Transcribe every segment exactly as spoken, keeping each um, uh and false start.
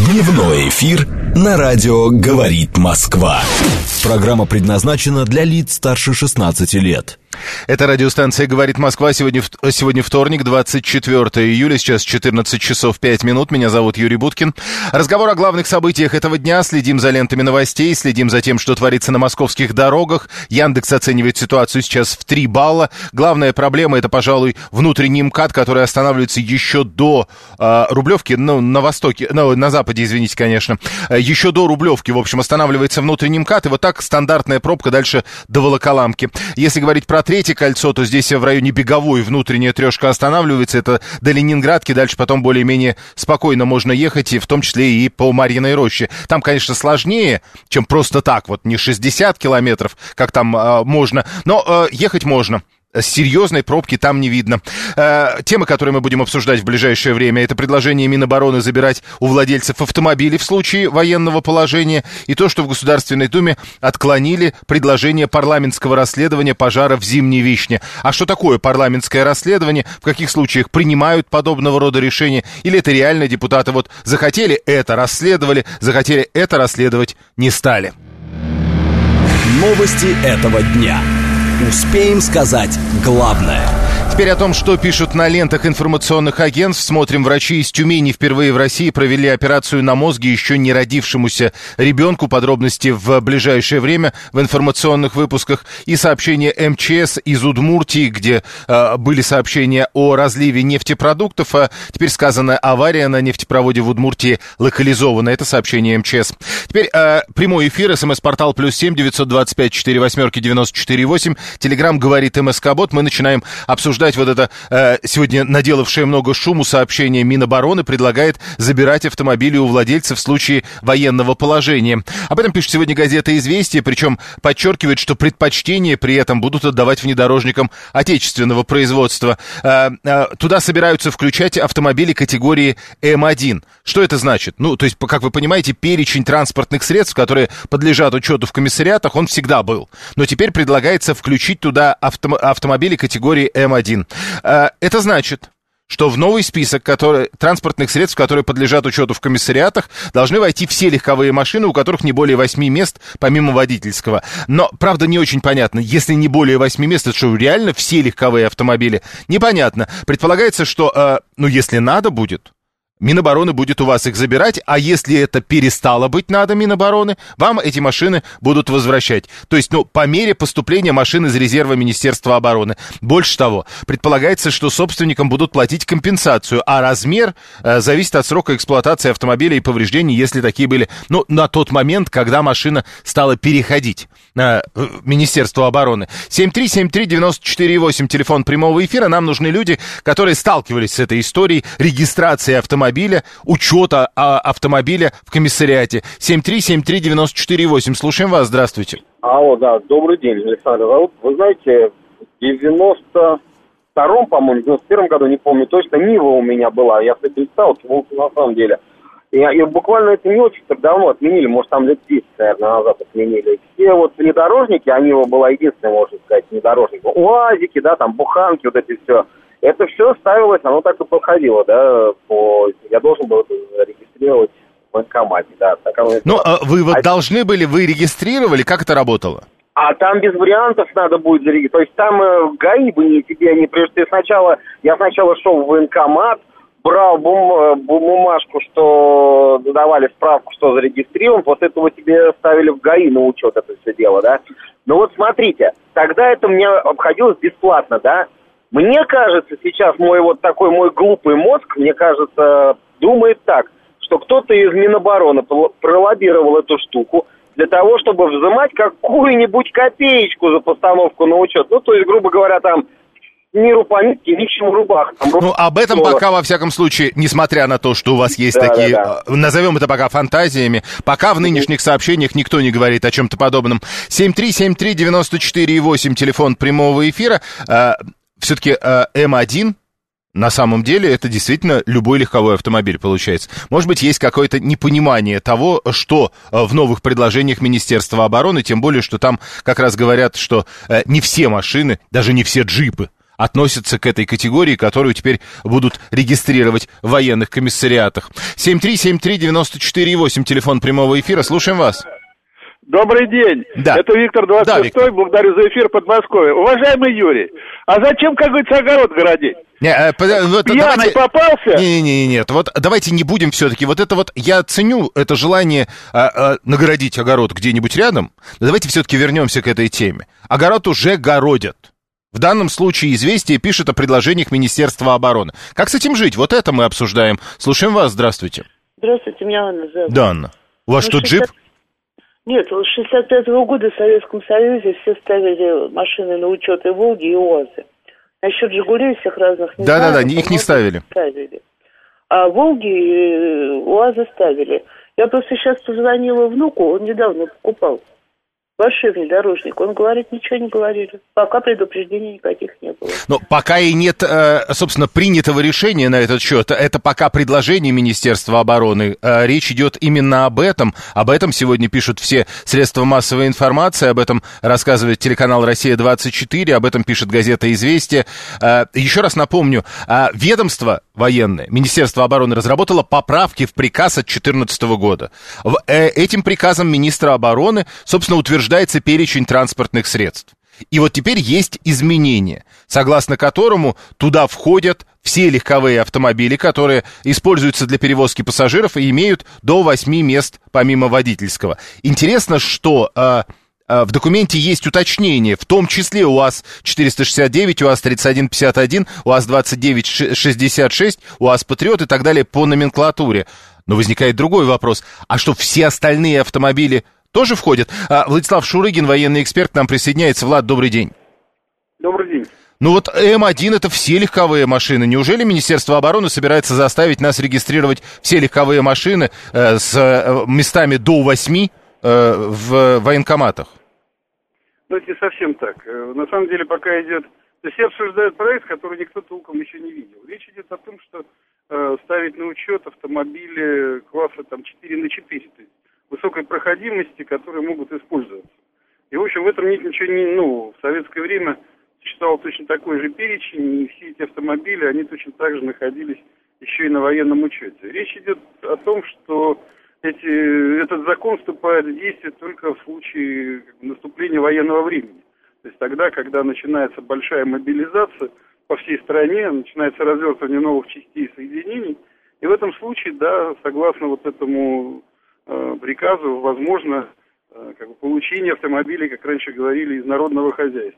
Дневной эфир на радио «Говорит Москва». Программа предназначена для лиц старше шестнадцати лет. Это радиостанция «Говорит Москва». Сегодня, сегодня вторник, двадцать четвёртого июля, сейчас четырнадцать часов пять минут. Меня зовут Юрий Буткин. Разговор о главных событиях этого дня. Следим за лентами новостей, следим за тем, что творится на московских дорогах. Яндекс оценивает ситуацию сейчас в три балла. Главная проблема — это, пожалуй, внутренний МКАД, который останавливается еще до э, Рублевки, ну, на востоке, ну, на западе, извините, конечно. Еще до Рублевки, в общем, останавливается внутренний МКАД. И вот так стандартная пробка дальше до Волоколамки. Если говорить про третье кольцо, то здесь в районе Беговой внутренняя трешка останавливается. Это до Ленинградки. Дальше потом более-менее спокойно можно ехать, и в том числе и по Марьиной роще. Там, конечно, сложнее, чем просто так. Вот не шестьдесят километров, как там э, можно, но э, ехать можно. Серьезной пробки там не видно. Э, темы, которые мы будем обсуждать в ближайшее время, это предложение Минобороны забирать у владельцев автомобилей в случае военного положения, и то, что в Государственной Думе отклонили предложение парламентского расследования пожара в Зимней Вишне. А что такое парламентское расследование? В каких случаях принимают подобного рода решения? Или это реально депутаты вот захотели это, расследовали, захотели это, расследовать не стали? Новости этого дня. Успеем сказать главное. Теперь о том, что пишут на лентах информационных агентств. Смотрим. Врачи из Тюмени впервые в России провели операцию на мозге еще не родившемуся ребенку. Подробности в ближайшее время в информационных выпусках. И сообщение эм че эс из Удмуртии, где э, были сообщения о разливе нефтепродуктов. А теперь сказано, авария на нефтепроводе в Удмуртии локализована. Это сообщение эм че эс. Теперь э, прямой эфир. СМС-портал плюс семь девятьсот двадцать пять четыре восьмерки девяносто четыре восемь. Телеграм говорит МСК-бот. Мы начинаем обсуждать вот это э, сегодня наделавшее много шуму сообщение Минобороны. Предлагает забирать автомобили у владельцев в случае военного положения. Об этом пишет сегодня газета «Известия», причем подчеркивает, что предпочтение при этом будут отдавать внедорожникам отечественного производства. Э, э, туда собираются включать автомобили категории эм один. Что это значит? Ну, то есть, как вы понимаете, перечень транспортных средств, которые подлежат учету в комиссариатах, он всегда был. Но теперь предлагается включить туда авто, автомобили категории эм один. Это значит, что в новый список который, транспортных средств, которые подлежат учету в комиссариатах, должны войти все легковые машины, у которых не более восьми мест, помимо водительского. Но, правда, не очень понятно, если не более восьми мест, это что, реально все легковые автомобили? Непонятно. Предполагается, что, э, ну, если надо будет, Минобороны будет у вас их забирать, а если это перестало быть надо Минобороны, вам эти машины будут возвращать. То есть, ну, по мере поступления машин из резерва Министерства обороны. Больше того, предполагается, что собственникам будут платить компенсацию, а размер э, зависит от срока эксплуатации автомобиля и повреждений, если такие были, ну, на тот момент, когда машина стала переходить на э, Министерство обороны. семь три семь три девяносто четыре восемь, телефон прямого эфира. Нам нужны люди, которые сталкивались с этой историей регистрации автомобиля, учета а, автомобиля в комиссариате. семь три семь три девяносто четыре восемь. Слушаем вас. Здравствуйте. Алло, да, добрый день, Александр. Вы знаете, в девяносто втором, по-моему, в девяносто первом году, не помню точно, Нива у меня была. Я с этим сталкивался на самом деле. И, и буквально это не очень так давно отменили, может, там лет десять, наверное, назад отменили. Все вот внедорожники, а Нива была единственная, можно сказать, внедорожник. УАЗики, да, там, буханки, вот эти все. Это все ставилось, оно так и проходило, да, по... я должен был это регистрировать в военкомате, да. Так оно... Ну, а вы вот а... должны были, вы регистрировали, как это работало? А там без вариантов надо будет зарегистрировать, то есть там э, ГАИ бы не тебе не прежде сначала, я сначала шел в военкомат, брал бум... бумажку, что давали справку, что зарегистрирован, после этого тебе ставили в ГАИ на учет это все дело, да. Ну вот смотрите, тогда это мне обходилось бесплатно, да. Мне кажется, сейчас мой вот такой мой глупый мозг, мне кажется, думает так, что кто-то из Минобороны пролоббировал эту штуку для того, чтобы взимать какую-нибудь копеечку за постановку на учет. Ну, то есть, грубо говоря, там, миру по нитке, нищим рубах. Там, ну, об этом слово. Пока, во всяком случае, несмотря на то, что у вас есть да, такие, да, да. назовем это пока фантазиями, пока в нынешних сообщениях никто не говорит о чем-то подобном. семь три семь три девяносто четыре восемь, телефон прямого эфира. Все-таки э, эм один, на самом деле, это действительно любой легковой автомобиль получается. Может быть, есть какое-то непонимание того, что э, в новых предложениях Министерства обороны, тем более, что там как раз говорят, что э, не все машины, даже не все джипы, относятся к этой категории, которую теперь будут регистрировать в военных комиссариатах. семь три семь три девяносто четыре восемь, телефон прямого эфира, слушаем вас. Добрый день. Да. Это Виктор двадцать шестой, да, благодарю за эфир, Подмосковье. Уважаемый Юрий, а зачем, как говорится, огород городить? Не, э, вот, Пьяный давайте... попался? Не-не-не, нет, вот давайте не будем все-таки, вот это вот, я ценю это желание а, а, нагородить огород где-нибудь рядом, но давайте все-таки вернемся к этой теме. Огород уже городят. В данном случае «Известия» пишет о предложениях Министерства обороны. Как с этим жить? Вот это мы обсуждаем. Слушаем вас, здравствуйте. Здравствуйте, меня Анна зовут. Да, Анна. У вас ну, что, шестьдесят... джип? Нет, с шестьдесят пятого года в Советском Союзе все ставили машины на учет и «Волги», и «УАЗы. Насчет «Жигулей» всех разных не Да-да-да, знаю, их не ставили. ставили. А «Волги» и «УАЗы» ставили. Я просто сейчас позвонила внуку, он недавно покупал большой внедорожник. Он говорит, ничего не говорили. Пока предупреждений никаких не было. Но пока и нет, собственно, принятого решения на этот счет. Это пока предложение Министерства обороны. Речь идет именно об этом. Об этом сегодня пишут все средства массовой информации. Об этом рассказывает телеканал «Россия-двадцать четыре». Об этом пишет газета «Известия». Еще раз напомню, ведомство военное, Министерство обороны, разработало поправки в приказ от две тысячи четырнадцатого года. Этим приказом министра обороны, собственно, утверждается перечень транспортных средств. И вот теперь есть изменения, согласно которому туда входят все легковые автомобили, которые используются для перевозки пассажиров и имеют до восьми мест помимо водительского. Интересно, что э, э, в документе есть уточнение, в том числе УАЗ четыреста шестьдесят девять, УАЗ тридцать один пятьдесят один, УАЗ двадцать девять шестьдесят шесть, УАЗ Патриот и так далее по номенклатуре. Но возникает другой вопрос, а что все остальные автомобили тоже входят? А, Владислав Шурыгин, военный эксперт, к нам присоединяется. Влад, добрый день. Добрый день. Ну вот эм один это все легковые машины. Неужели Министерство обороны собирается заставить нас регистрировать все легковые машины э, с э, местами до восьми э, в военкоматах? Ну, это не совсем так. На самом деле пока идет... То есть все обсуждают проект, который никто толком еще не видел. Речь идет о том, что э, ставить на учет автомобили класса там четыре на четыре, то есть высокой проходимости, которые могут использоваться. И, в общем, в этом нет ничего не... Ну, в советское время существовал точно такой же перечень, и все эти автомобили, они точно так же находились еще и на военном учете. Речь идет о том, что эти, этот закон вступает в действие только в случае как бы, наступления военного времени. То есть тогда, когда начинается большая мобилизация по всей стране, начинается развертывание новых частей и соединений, и в этом случае, да, согласно вот этому э, приказу, возможно э, как бы получение автомобилей, как раньше говорили, из народного хозяйства.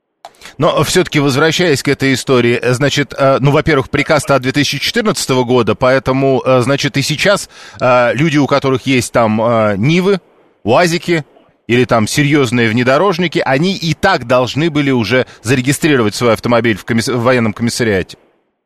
Но все-таки, возвращаясь к этой истории, значит, ну, во-первых, приказ-то от две тысячи четырнадцатого года, поэтому, значит, и сейчас люди, у которых есть там Нивы, УАЗики или там серьезные внедорожники, они и так должны были уже зарегистрировать свой автомобиль в, комисс... в военном комиссариате.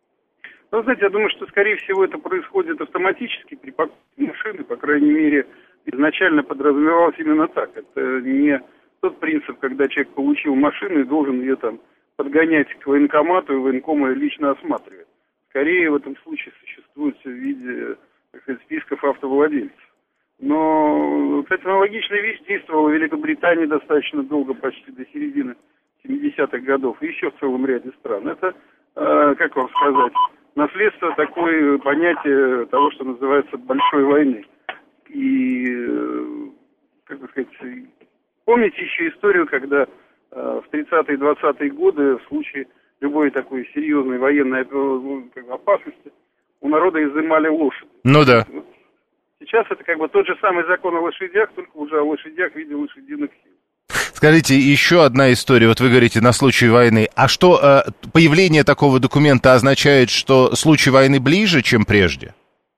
Ну, знаете, я думаю, что, скорее всего, это происходит автоматически при покупке машины, по крайней мере, изначально подразумевалось именно так. Это не тот принцип, когда человек получил машину и должен ее там подгонять к военкомату, и военком ее лично осматривает. Скорее в этом случае существует в виде, так сказать, списков автовладельцев. Но, кстати, аналогичная вещь действовала в Великобритании достаточно долго, почти до середины семидесятых годов, и еще в целом ряде стран. Это, э, как вам сказать, наследство такое понятие того, что называется большой войны. И, э, как бы сказать, помните еще историю, когда э, в тридцатые и двадцатые годы в случае любой такой серьезной военной как бы, опасности у народа изымали лошадь. Ну да. Сейчас это как бы тот же самый закон о лошадях, только уже о лошадях в виде лошадиных сил. Скажите, еще одна история, вот вы говорите, на случай войны. А что, э, появление такого документа означает, что случай войны ближе, чем прежде?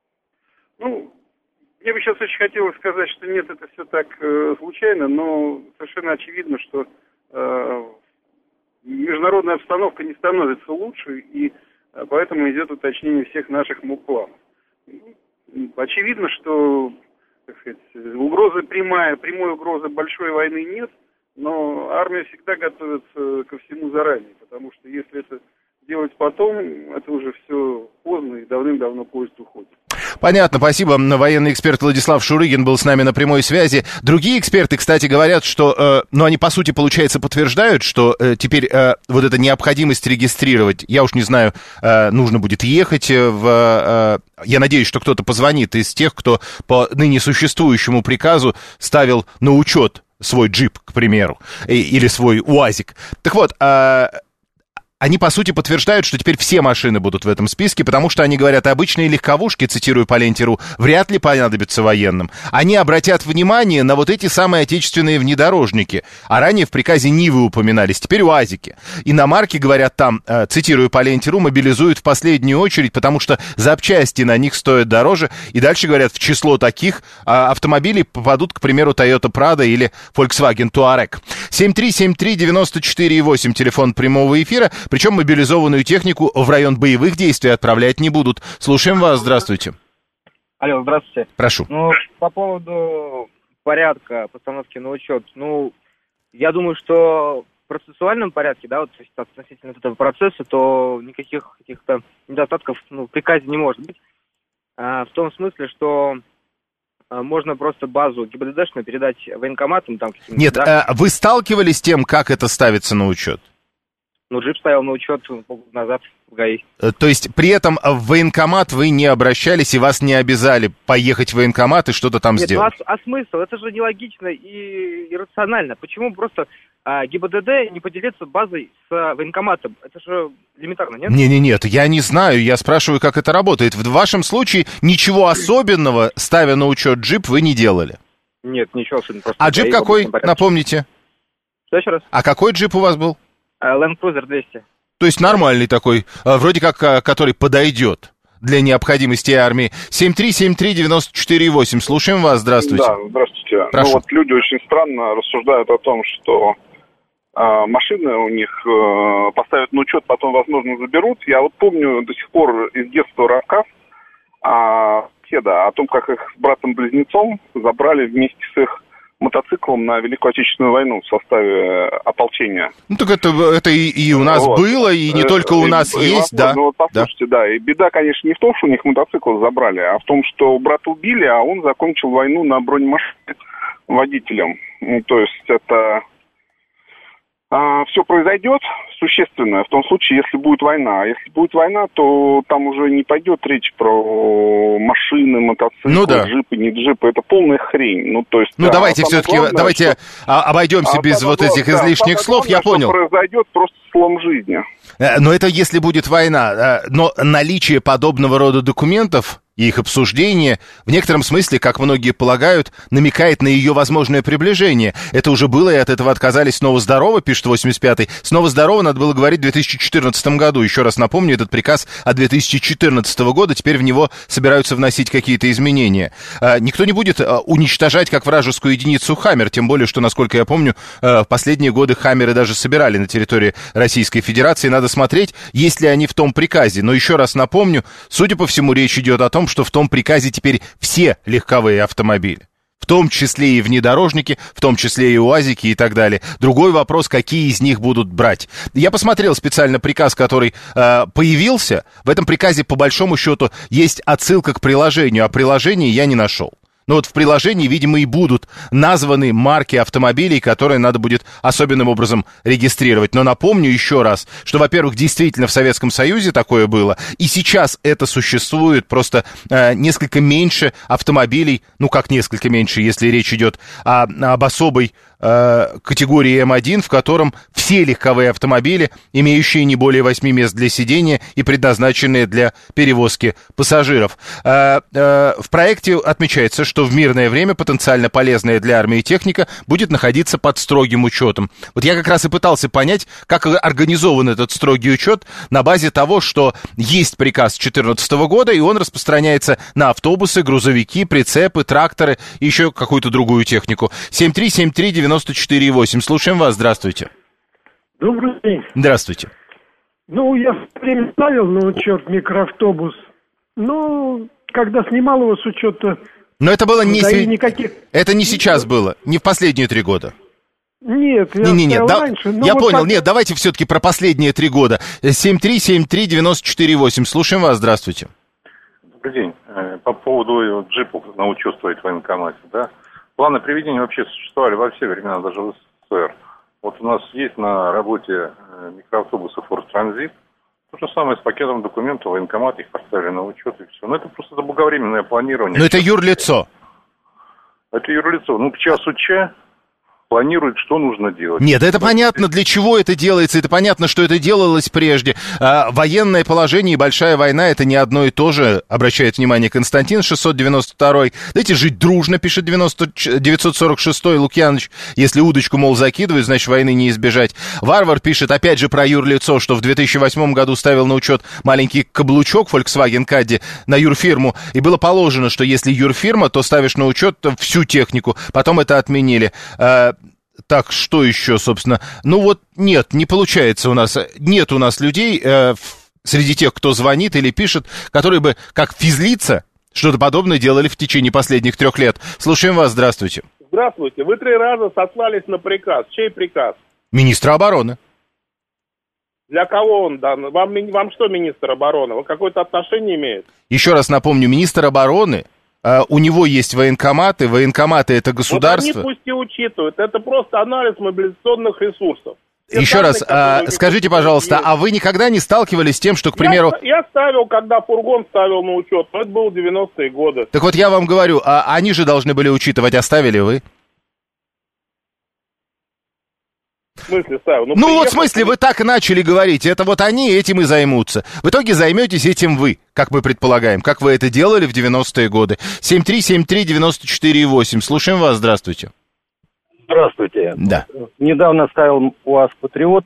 Ну, мне бы сейчас очень хотелось сказать, что нет, это все так э, случайно, но совершенно очевидно, что э, международная обстановка не становится лучше, и э, поэтому идет уточнение всех наших планов. Очевидно, что, так сказать, угрозы прямая, прямой угрозы большой войны нет, но армия всегда готовится ко всему заранее, потому что если это делать потом, это уже все поздно и давным-давно поезд уходит. Понятно, спасибо. Военный эксперт Владислав Шурыгин был с нами на прямой связи. Другие эксперты, кстати, говорят, что, э, ну, они, по сути, получается, подтверждают, что э, теперь э, вот эта необходимость регистрировать, я уж не знаю, э, нужно будет ехать в... Э, я надеюсь, что кто-то позвонит из тех, кто по ныне существующему приказу ставил на учет свой джип, к примеру, или свой УАЗик. Так вот, э, они, по сути, подтверждают, что теперь все машины будут в этом списке, потому что они говорят, обычные легковушки, цитирую по Ленте.ру, вряд ли понадобятся военным. Они обратят внимание на вот эти самые отечественные внедорожники. А ранее в приказе Нивы упоминались, теперь УАЗики. Иномарки, говорят там, цитирую по Ленте.ру, мобилизуют в последнюю очередь, потому что запчасти на них стоят дороже. И дальше, говорят, в число таких автомобилей попадут, к примеру, Toyota Prado или Volkswagen Touareg. семь три семь три девять четыре восемь, телефон прямого эфира. Причем мобилизованную технику в район боевых действий отправлять не будут. Слушаем вас, здравствуйте. Алло, здравствуйте. Прошу. Ну, по поводу порядка постановки на учет, ну, я думаю, что в процессуальном порядке, да, вот относительно этого процесса, то никаких каких-то недостатков, ну, в приказе не может быть. А, в том смысле, что а, можно просто базу ГИБДДшную передать военкоматам там каким-то. Нет, да? а вы сталкивались с тем, как это ставится на учет? Ну, джип стоял на учет полгода назад в ГАИ. То есть при этом в военкомат вы не обращались и вас не обязали поехать в военкомат и что-то там Нет, сделать? Ну, а, а смысл? Это же нелогично и иррационально. Почему просто а, ГИБДД не поделиться базой с а, военкоматом? Это же элементарно, нет? Не-не-нет, я не знаю, я спрашиваю, как это работает. В вашем случае ничего особенного, ставя на учет джип, вы не делали? Нет, ничего особенного. А джип какой, напомните? Что еще раз? А какой джип у вас был? Land Cruiser двести. То есть нормальный такой, вроде как, который подойдет для необходимости армии. семь три семь три девять четыре восемь. Слушаем вас, здравствуйте. Да, здравствуйте. Прошу. Ну вот люди очень странно рассуждают о том, что э, машины у них э, поставят на учет, потом, возможно, заберут. Я вот помню до сих пор из детства рассказ о Кеда, о том, как их с братом-близнецом забрали вместе с их мотоциклом на Великую Отечественную войну в составе ополчения. Ну, так это, это и, и у нас вот. было, и не только у нас и, есть, и, да. Ну, вот послушайте, да. да. И беда, конечно, не в том, что у них мотоцикл забрали, а в том, что брата убили, а он закончил войну на бронемашине водителем. Ну, то есть это... А, все произойдет существенно в том случае, если будет война. А если будет война, то там уже не пойдет речь про машины, мотоциклы, ну, да. джипы, не джипы. Это полная хрень. Ну, то есть, ну а давайте все-таки, главное, давайте что... обойдемся а без вот главное, этих излишних да, слов, главное, я понял. Что произойдет просто слом жизни. Но это если будет война. Но наличие подобного рода документов и их обсуждение в некотором смысле, как многие полагают, намекает на ее возможное приближение. Это уже было, и от этого отказались снова здорово, пишет восемьдесят пятый. Снова здорово надо было говорить в две тысячи четырнадцатом году. Еще раз напомню, этот приказ от две тысячи четырнадцатого года, теперь в него собираются вносить какие-то изменения. А, никто не будет а, уничтожать как вражескую единицу «Хаммер», тем более, что, насколько я помню, а, в последние годы «Хаммеры» даже собирали на территории Российской Федерации. Надо смотреть, есть ли они в том приказе. Но еще раз напомню, судя по всему, речь идет о том, что в том приказе теперь все легковые автомобили, в том числе и внедорожники, в том числе и УАЗики и так далее. Другой вопрос, какие из них будут брать. Я посмотрел специально приказ, который э, появился. В этом приказе, по большому счету, есть отсылка к приложению, а приложение я не нашел. Но вот в приложении, видимо, и будут названы марки автомобилей, которые надо будет особенным образом регистрировать. Но напомню еще раз, что, во-первых, действительно в Советском Союзе такое было, и сейчас это существует, просто э, несколько меньше автомобилей, ну как несколько меньше, если речь идет о, об особой э, категории эм один, в котором все легковые автомобили, имеющие не более восьми мест для сидения и предназначенные для перевозки пассажиров. Э, э, в проекте отмечается, что в мирное время потенциально полезная для армии техника будет находиться под строгим учетом. Вот я как раз и пытался понять, как организован этот строгий учет на базе того, что есть приказ две тысячи четырнадцатого года, и он распространяется на автобусы, грузовики, прицепы, тракторы и еще какую-то другую технику. семь три семь три девять четыре восемь. Слушаем вас. Здравствуйте. Добрый день. Здравствуйте. Ну, я в время ставил на учет микроавтобус. Ну, когда снимал его с учета... Но это было не... Да и никаких... Это не сейчас было, не в последние три года. Нет, я не, не, не, да, раньше. Я вот понял, как... нет, давайте все-таки про последние три года. семь три семь три девять четыре восемь. Слушаем вас, здравствуйте. Добрый день. по поводу джипов на учет стоит в военкомате, да. Планы приведения вообще существовали во все времена, даже в СССР. Вот у нас есть на работе микроавтобусы Форс Транзит. То же самое с пакетом документов, военкомат их поставили на учет и все. Но это просто заблаговременное планирование. Но это юрлицо. Это юрлицо. Ну, к часу ча планирует, что нужно делать. Нет, это понятно, для чего это делается, это понятно, что это делалось прежде. А, военное положение и большая война — это не одно и то же, обращает внимание Константин, шестьсот девяносто второй. Дайте жить дружно, пишет девятьсот сорок шестой Лукьяныч. Если удочку, мол, закидывают, значит, войны не избежать. Варвар пишет, опять же, про юрлицо, что в две тысячи восьмом году ставил на учет маленький каблучок Volkswagen Caddy на юрфирму, и было положено, что если юрфирма, то ставишь на учет всю технику. Потом это отменили. Так, что еще, собственно? Ну вот, нет, не получается у нас, нет у нас людей э, среди тех, кто звонит или пишет, которые бы, как физлица, что-то подобное делали в течение последних трех лет. Слушаем вас, здравствуйте. Здравствуйте, вы три раза сослались на приказ. Чей приказ? Министра обороны. Для кого он дан? Вам, вам что, министр обороны? Он какое-то отношение имеет? Еще раз напомню, министр обороны... Uh, у него есть военкоматы, военкоматы — это государство. Вот они пусть и учитывают, это просто анализ мобилизационных ресурсов. Все Еще данные, раз, uh, скажите, пожалуйста, есть. А вы никогда не сталкивались с тем, что, к примеру... Я, я ставил, когда фургон ставил на учет, но это было девяностые годы. Так вот я вам говорю, а они же должны были учитывать, оставили вы? В смысле ставил? Ну, ну приехал... вот в смысле, вы так и начали говорить, это вот они этим и займутся. В итоге займетесь этим вы, как мы предполагаем, как вы это делали в девяностые годы. семь три семь три девять четыре восемь, слушаем вас, здравствуйте. Здравствуйте. Да. Недавно ставил УАЗ «Патриот»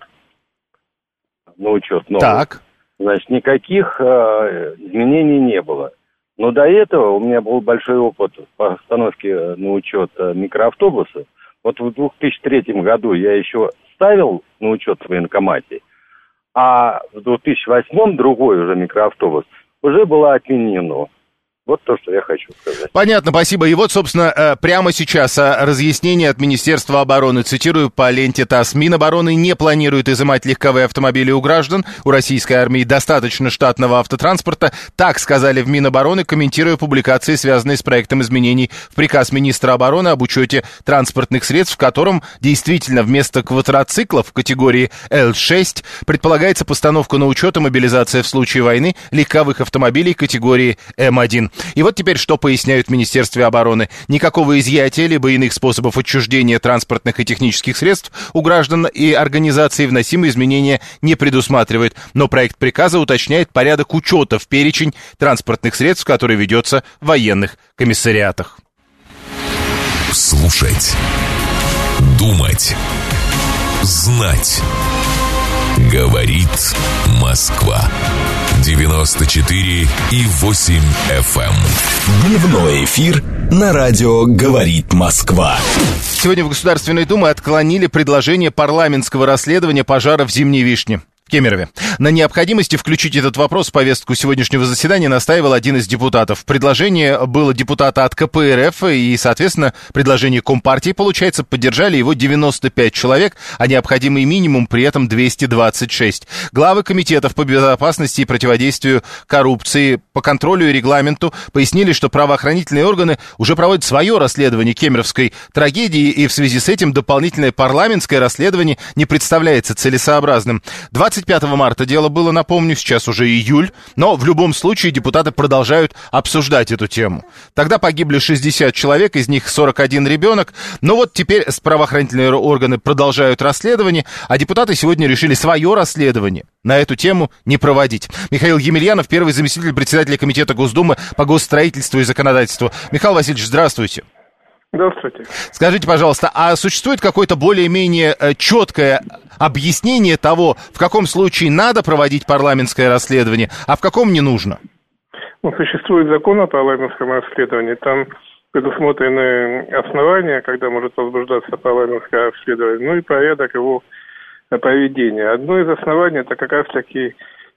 на учет новый. Так. Значит, никаких э, изменений не было. Но до этого у меня был большой опыт по постановке на учет микроавтобуса. Вот в две тысячи третьем году я еще ставил на учет в военкомате, а в две тысячи восьмом другой уже микроавтобус уже было отменено. Вот то, что я хочу сказать. Понятно, спасибо. И вот, собственно, прямо сейчас разъяснение от Министерства обороны. Цитирую по ленте ТАСС. Минобороны не планирует изымать легковые автомобили у граждан. У российской армии достаточно штатного автотранспорта. Так сказали в Минобороны, комментируя публикации, связанные с проектом изменений в приказ министра обороны об учете транспортных средств, в котором действительно вместо квадроциклов в категории Эл шесть предполагается постановка на учет и мобилизация в случае войны легковых автомобилей категории Эм один. И вот теперь что поясняют в Министерстве обороны. Никакого изъятия либо иных способов отчуждения транспортных и технических средств у граждан и организаций вносимые изменения не предусматривает. Но проект приказа уточняет порядок учета в перечень транспортных средств, который ведется в военных комиссариатах. Слушать. Думать. Знать. Говорит Москва. девяносто четыре и восемь эф эм. Дневной эфир на радио «Говорит Москва». Сегодня в Государственной Думе отклонили предложение парламентского расследования пожара в Зимней Вишне в Кемерове. На необходимости включить этот вопрос в повестку сегодняшнего заседания настаивал один из депутатов. Предложение было депутата от ка пэ эр эф, и, соответственно, предложение Компартии, получается, поддержали его девяносто пять человек, а необходимый минимум при этом двести двадцать шесть. Главы комитетов по безопасности и противодействию коррупции, по контролю и регламенту пояснили, что правоохранительные органы уже проводят свое расследование кемеровской трагедии, и в связи с этим дополнительное парламентское расследование не представляется целесообразным. двадцать пятого марта дело было, напомню, сейчас уже июль, но в любом случае депутаты продолжают обсуждать эту тему. Тогда погибли шестьдесят человек, из них сорок один ребенок. Но вот теперь правоохранительные органы продолжают расследование, а депутаты сегодня решили свое расследование на эту тему не проводить. Михаил Емельянов, первый заместитель председателя комитета Госдумы по госстроительству и законодательству. Михаил Васильевич, здравствуйте. Здравствуйте. Скажите, пожалуйста, а существует какое-то более-менее четкое объяснение того, в каком случае надо проводить парламентское расследование, а в каком не нужно? Ну, существует закон о парламентском расследовании. Там предусмотрены основания, когда может возбуждаться парламентское расследование, ну и порядок его проведения. Одно из оснований — это как раз-таки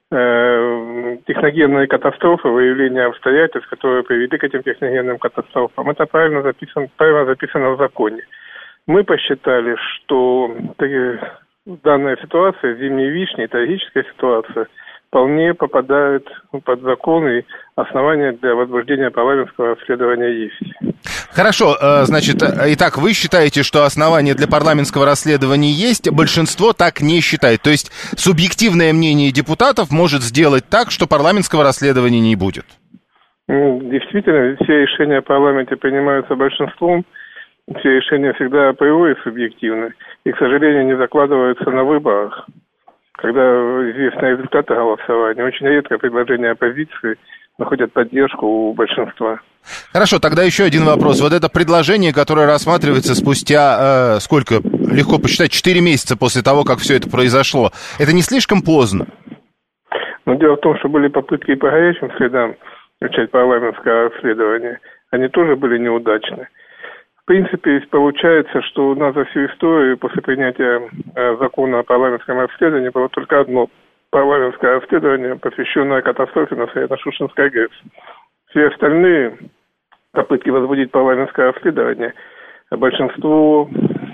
техногенные катастрофы, выявление обстоятельств, которые привели к этим техногенным катастрофам. Это правильно записано, правильно записано в законе. Мы посчитали, что данная ситуация, Зимней Вишни, трагическая ситуация, вполне попадают под закон, и основания для возбуждения парламентского расследования есть. Хорошо, значит, итак, вы считаете, что основания для парламентского расследования есть, большинство так не считает. То есть субъективное мнение депутатов может сделать так, что парламентского расследования не будет. Действительно, все решения в парламенте принимаются большинством, все решения всегда априори субъективны и, к сожалению, не закладываются на выборах. Когда известны результаты голосования, очень редко предложения оппозиции находят поддержку у большинства. Хорошо, тогда еще один вопрос. Вот это предложение, которое рассматривается спустя, э, сколько, легко посчитать, четыре месяца после того, как все это произошло, это не слишком поздно? Но дело в том, что были попытки и по горячим следам начать парламентское расследование. Они тоже были неудачны. В принципе, получается, что у нас за всю историю после принятия э, закона о парламентском расследовании было только одно парламентское расследование, посвященное катастрофе на Саятно-Шушенской ГЭС. Все остальные попытки возбудить парламентское расследование большинство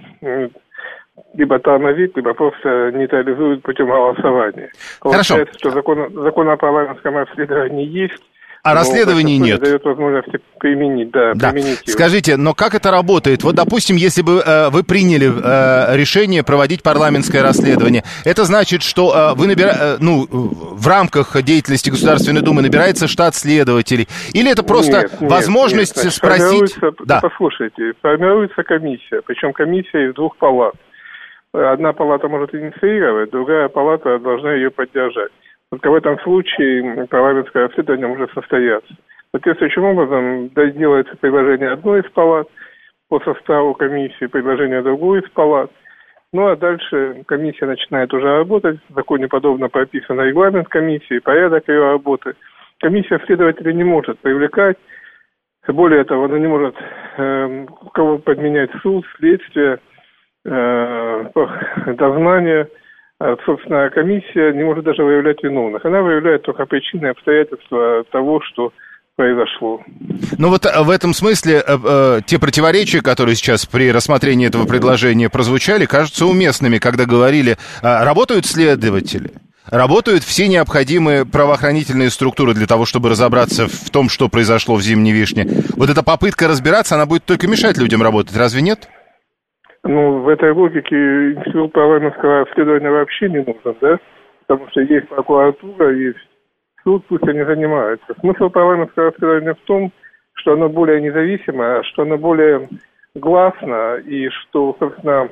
либо тормозит, либо просто нейтрализует путем голосования. Хорошо. Получается, что закон, закон о парламентском расследовании есть, а расследований нет. Не дает возможности применить, да, да. применить его. Скажите, но как это работает? Вот, допустим, если бы э, вы приняли э, решение проводить парламентское расследование, это значит, что э, вы набира... э, ну, в рамках деятельности Государственной Думы набирается штат следователей? Или это просто нет, нет, возможность нет, спросить... Да. Послушайте, формируется комиссия, причем комиссия из двух палат. Одна палата может инициировать, другая палата должна ее поддержать. Только в этом случае парламентское расследование может состояться. Соответствующим образом делается предложение одной из палат по составу комиссии, предложение другой из палат. Ну а дальше комиссия начинает уже работать. В законе подобно прописан регламент комиссии, порядок ее работы. Комиссия следователей не может привлекать. Более того, она не может э, кого подменять суд, следствие, э, дознание. Собственно, комиссия не может даже выявлять виновных. Она выявляет только причины и обстоятельства того, что произошло. Ну вот в этом смысле э, э, те противоречия, которые сейчас при рассмотрении этого предложения прозвучали, кажутся уместными, когда говорили, э, работают следователи, работают все необходимые правоохранительные структуры для того, чтобы разобраться в том, что произошло в Зимней Вишне. Вот эта попытка разбираться, она будет только мешать людям работать, разве нет? Ну, в этой логике институт парламентского расследования вообще не нужен, да? Потому что есть прокуратура, есть суд, пусть они занимаются. Смысл парламентского расследования в том, что оно более независимо, что оно более гласно и что, собственно,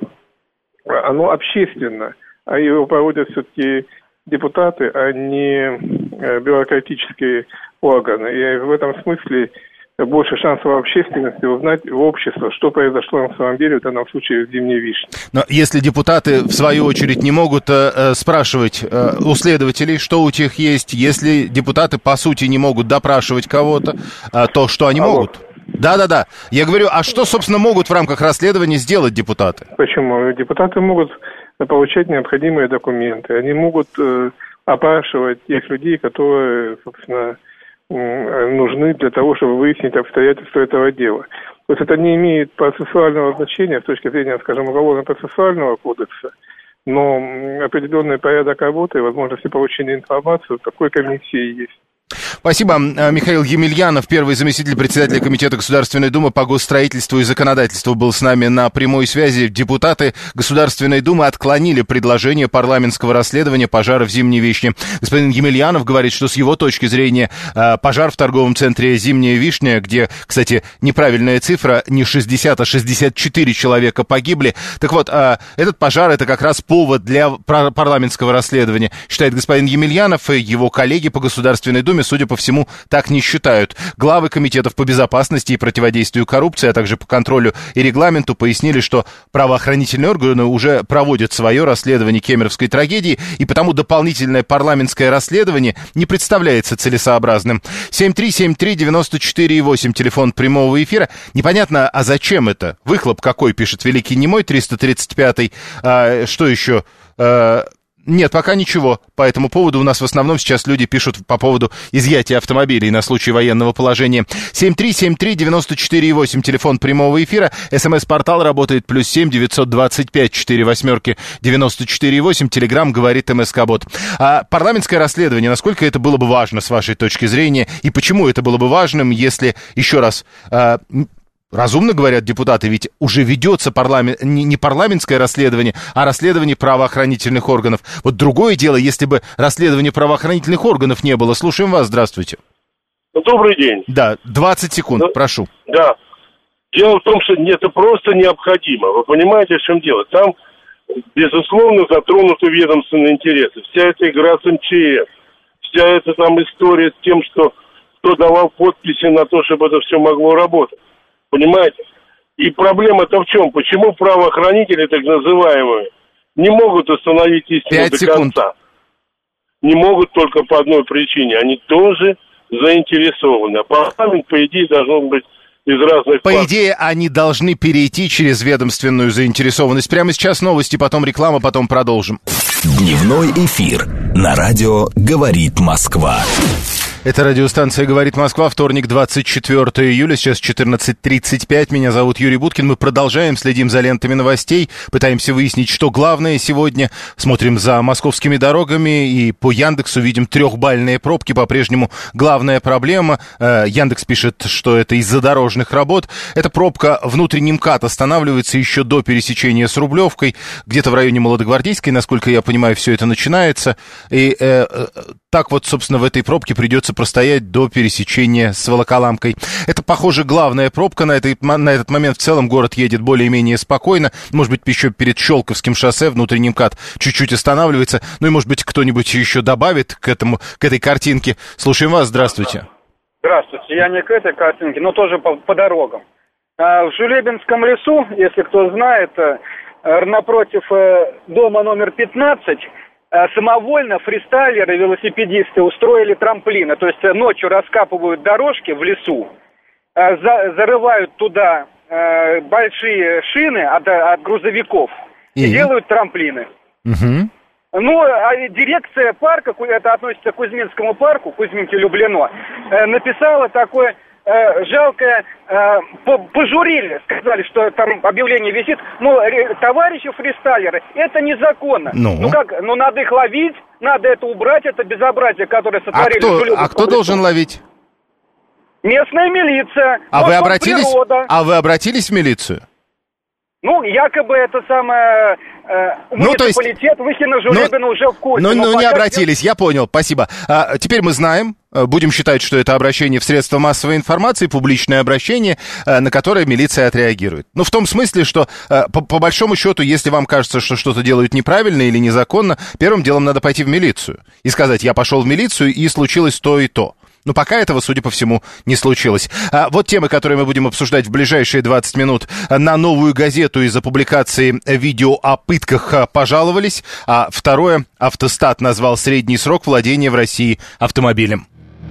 оно общественно, а его проводят все-таки депутаты, а не бюрократические органы. И в этом смысле больше шансов общественности узнать в обществе, что произошло на самом деле в данном случае в Зимней Вишне. Но если депутаты, в свою очередь, не могут э, спрашивать э, у следователей, что у них есть, если депутаты, по сути, не могут допрашивать кого-то, э, то что они Алло. могут? Да-да-да. Я говорю, а что, собственно, могут в рамках расследования сделать депутаты? Почему? Депутаты могут получать необходимые документы. Они могут э, опрашивать тех людей, которые, собственно, нужны для того, чтобы выяснить обстоятельства этого дела. То есть это не имеет процессуального значения с точки зрения, скажем, уголовно-процессуального кодекса, но определенный порядок работы и возможности получения информации в такой комиссии есть. Спасибо. Михаил Емельянов, первый заместитель председателя Комитета Государственной Думы по госстроительству и законодательству, был с нами на прямой связи. Депутаты Государственной Думы отклонили предложение парламентского расследования пожара в Зимней Вишне. Господин Емельянов говорит, что с его точки зрения пожар в торговом центре «Зимняя Вишня», где, кстати, неправильная цифра, не шестьдесят, а шестьдесят четыре человека погибли. Так вот, этот пожар — это как раз повод для парламентского расследования, считает господин Емельянов, и его коллеги по Государственной Думе, судя по всему, так не считают. Главы комитетов по безопасности и противодействию коррупции, а также по контролю и регламенту пояснили, что правоохранительные органы уже проводят свое расследование кемеровской трагедии, и потому дополнительное парламентское расследование не представляется целесообразным. семь три семь три девяносто четыре восемь, телефон прямого эфира. Непонятно, а зачем это? Выхлоп какой, пишет Великий Немой, триста тридцать пятый. А, что еще? А, Нет, пока ничего. По этому поводу у нас в основном сейчас люди пишут по поводу изъятия автомобилей на случай военного положения. семь три семь три девять четыре восемь, телефон прямого эфира. СМС-портал работает плюс семь девятьсот двадцать пять четыре восьмерки девяносто четыре восемь. Телеграм говорит МСК-бот. А парламентское расследование, насколько это было бы важно с вашей точки зрения? И почему это было бы важным, если, еще раз... А, разумно говорят депутаты, ведь уже ведется парламент, не, не парламентское расследование, а расследование правоохранительных органов. Вот другое дело, если бы расследования правоохранительных органов не было. Слушаем вас, здравствуйте. Добрый день. Да, двадцать секунд, да, прошу. Да. Дело в том, что это просто необходимо. Вы понимаете, в чем дело? Там, безусловно, затронуты ведомственные интересы. Вся эта игра с МЧС, вся эта там история с тем, что кто давал подписи на то, чтобы это все могло работать. Понимаете? И проблема-то в чем? Почему правоохранители, так называемые, не могут установить истину до секунд. конца? Не могут только по одной причине. Они тоже заинтересованы. А парламент, по идее, должен быть из разных... По партий. идее, они должны перейти через ведомственную заинтересованность. Прямо сейчас новости, потом реклама, потом продолжим. Дневной эфир на радио «Говорит Москва». Это радиостанция «Говорит Москва», вторник, двадцать четвёртого июля, сейчас четырнадцать тридцать пять. Меня зовут Юрий Буткин. Мы продолжаем, следим за лентами новостей, пытаемся выяснить, что главное сегодня. Смотрим за московскими дорогами и по Яндексу видим трехбальные пробки. По-прежнему главная проблема. Яндекс пишет, что это из-за дорожных работ. Эта пробка внутренний МКАД останавливается еще до пересечения с Рублевкой. Где-то в районе Молодогвардейской, насколько я понимаю, все это начинается. И э, так вот, собственно, в этой пробке придется простоять до пересечения с Волоколамкой. Это, похоже, главная пробка. На, этой, на этот момент в целом город едет более-менее спокойно. Может быть, еще перед Щелковским шоссе внутренний МКАД чуть-чуть останавливается. Ну и, может быть, кто-нибудь еще добавит к этому, к этой картинке. Слушаем вас. Здравствуйте. Здравствуйте. Я не к этой картинке, но тоже по, по дорогам. А, в Жулебинском лесу, если кто знает, напротив дома номер пятнадцать, самовольно фристайлеры, велосипедисты устроили трамплины. То есть ночью раскапывают дорожки в лесу, за, зарывают туда э, большие шины от, от грузовиков и? и делают трамплины. Угу. Ну, а дирекция парка, это относится к Кузьминскому парку, Кузьминки-Люблино, э, написала такое... жалкое, пожурили, сказали, что там объявление висит, мол, товарищи фристайлеры, это незаконно. Ну, ну как, ну надо их ловить, надо это убрать, это безобразие, которое сотворили. А кто, а кто должен ловить? Местная милиция. А вы обратились? Природа. А вы обратились в милицию? Ну, якобы это самое... Э, ну, то есть... Выхино-Жулебино ну, уже в курсе. Ну, ну не обратились, я понял, спасибо. А, теперь мы знаем, будем считать, что это обращение в средства массовой информации, публичное обращение, на которое милиция отреагирует. Ну, в том смысле, что, по, по большому счету, если вам кажется, что что-то делают неправильно или незаконно, первым делом надо пойти в милицию и сказать, я пошел в милицию, и случилось то и то. Но пока этого, судя по всему, не случилось. А вот темы, которые мы будем обсуждать в ближайшие двадцать минут. На Новую газету из-за публикации видео о пытках пожаловались. А второе, Автостат назвал средний срок владения в России автомобилем.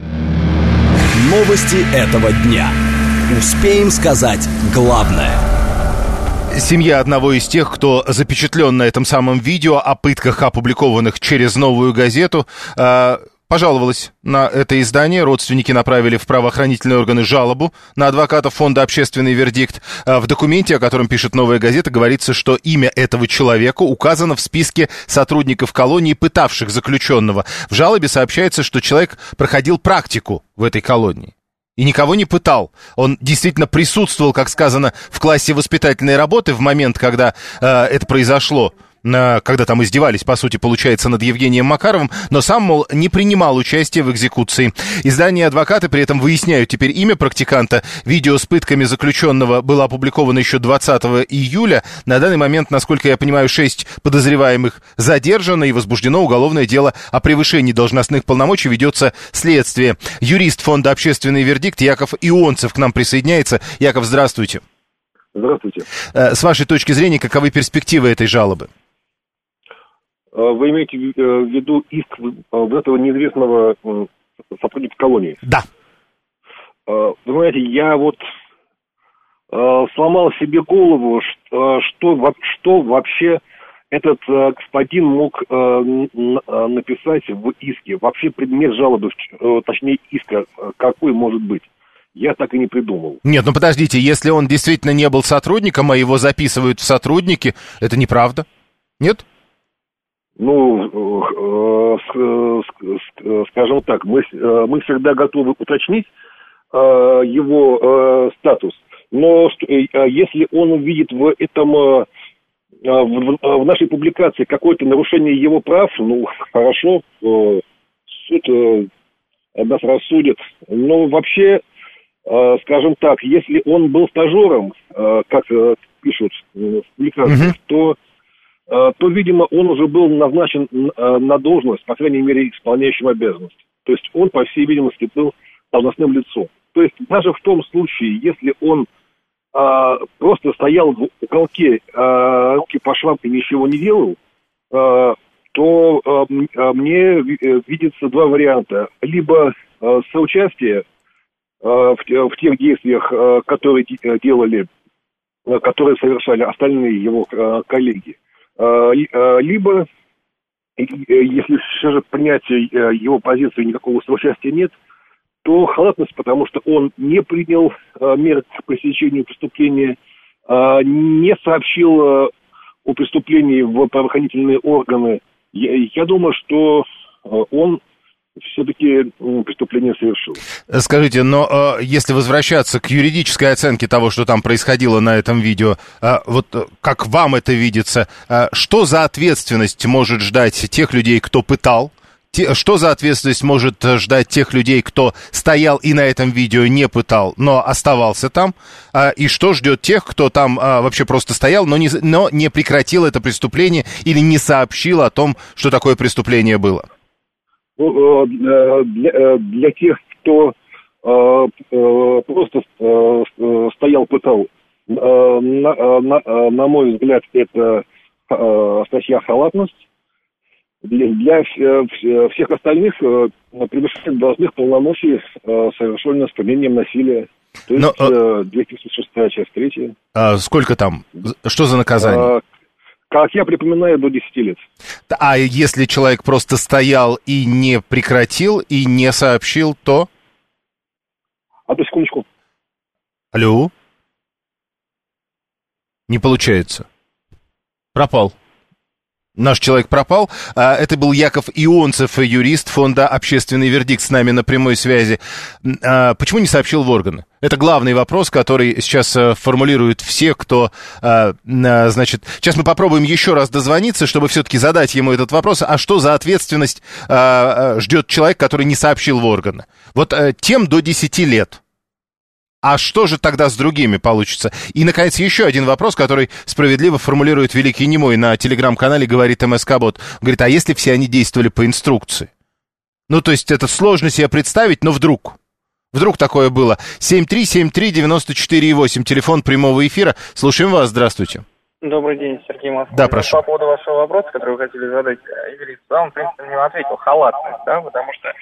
Новости этого дня. Успеем сказать главное. Семья одного из тех, кто запечатлен на этом самом видео о пытках, опубликованных через Новую газету, пожаловалась на это издание. Родственники направили в правоохранительные органы жалобу на адвокатов фонда «Общественный вердикт». В документе, о котором пишет «Новая газета», говорится, что имя этого человека указано в списке сотрудников колонии, пытавших заключенного. В жалобе сообщается, что человек проходил практику в этой колонии и никого не пытал. Он действительно присутствовал, как сказано, в классе воспитательной работы в момент, когда э, это произошло, когда там издевались, по сути, получается, над Евгением Макаровым, но сам, мол, не принимал участия в экзекуции. Издание «Адвокаты» при этом выясняют теперь имя практиканта. Видео с пытками заключенного было опубликовано еще двадцатого июля. На данный момент, насколько я понимаю, шесть подозреваемых задержано и возбуждено уголовное дело о превышении должностных полномочий, ведется следствие. Юрист фонда «Общественный вердикт» Яков Ионцев к нам присоединяется. Яков, здравствуйте. Здравствуйте. С вашей точки зрения, каковы перспективы этой жалобы? Вы имеете в виду иск вот этого неизвестного сотрудника колонии? Да. Вы знаете, я вот сломал себе голову, что, что вообще этот э, господин мог э, н- э, написать в иске? Вообще предмет жалобы, э, точнее иска, э, какой может быть? Я так и не придумал. Нет, ну подождите, если он действительно не был сотрудником, а его записывают в сотрудники, это неправда? Нет? Ну, э, э, э, скажем так, мы, э, мы всегда готовы уточнить э, его э, статус. Но э, если он увидит в этом, э, в, в нашей публикации какое-то нарушение его прав, ну, хорошо, э, суд э, нас рассудит. Но вообще, э, скажем так, если он был стажером, э, как э, пишут в публикациях, mm-hmm. то то, видимо, он уже был назначен на должность, по крайней мере, исполняющим обязанности. То есть он, по всей видимости, был должностным лицом. То есть даже в том случае, если он а, просто стоял в уголке, а, руки по швам и ничего не делал, а, то а, мне видится два варианта. Либо а, соучастие а, в, в тех действиях, а, которые делали, а, которые совершали остальные его а, коллеги, либо, если все же принять его позицию, никакого соучастия нет, то халатность, потому что он не принял меры к пресечению преступления, не сообщил о преступлении в правоохранительные органы. Я, я думаю, что он все-таки преступление совершил. Скажите, но э, если возвращаться к юридической оценке того, что там происходило на этом видео, э, вот э, как вам это видится, э, что за ответственность может ждать тех людей, кто пытал? Те, что за ответственность может ждать тех людей, кто стоял и на этом видео не пытал, но оставался там? Э, и что ждет тех, кто там э, вообще просто стоял, но не, но не прекратил это преступление или не сообщил о том, что такое преступление было? Для, для тех, кто просто стоял, пытал, на, на, на мой взгляд, это статья халатность. Для, для всех остальных превышение должных полномочий совершенно с применением насилия. То есть Но, две тысячи шестая часть третья. А сколько там? Что за наказание? А, Как я припоминаю, до десяти лет. А если человек просто стоял и не прекратил, и не сообщил, то? Одну секундочку. Алло? Не получается. Пропал. Наш человек пропал. Это был Яков Ионцев, юрист фонда «Общественный вердикт», с нами на прямой связи. Почему не сообщил в органы? Это главный вопрос, который сейчас формулируют все, кто, значит... Сейчас мы попробуем еще раз дозвониться, чтобы все-таки задать ему этот вопрос. А что за ответственность ждет человек, который не сообщил в органы? Вот тем до десяти лет. А что же тогда с другими получится? И, наконец, еще один вопрос, который справедливо формулирует Великий Немой на телеграм-канале «Говорит МСК-бот». Он говорит, а если все они действовали по инструкции? Ну, то есть это сложно себе представить, но вдруг... Вдруг такое было. семь три семь три девять четыре восемь, телефон прямого эфира. Слушаем вас, здравствуйте. Добрый день, Сергей Москва. Да, прошу. По поводу вашего вопроса, который вы хотели задать, Игорь, он, в принципе, не ответил. Халатность, да, потому что...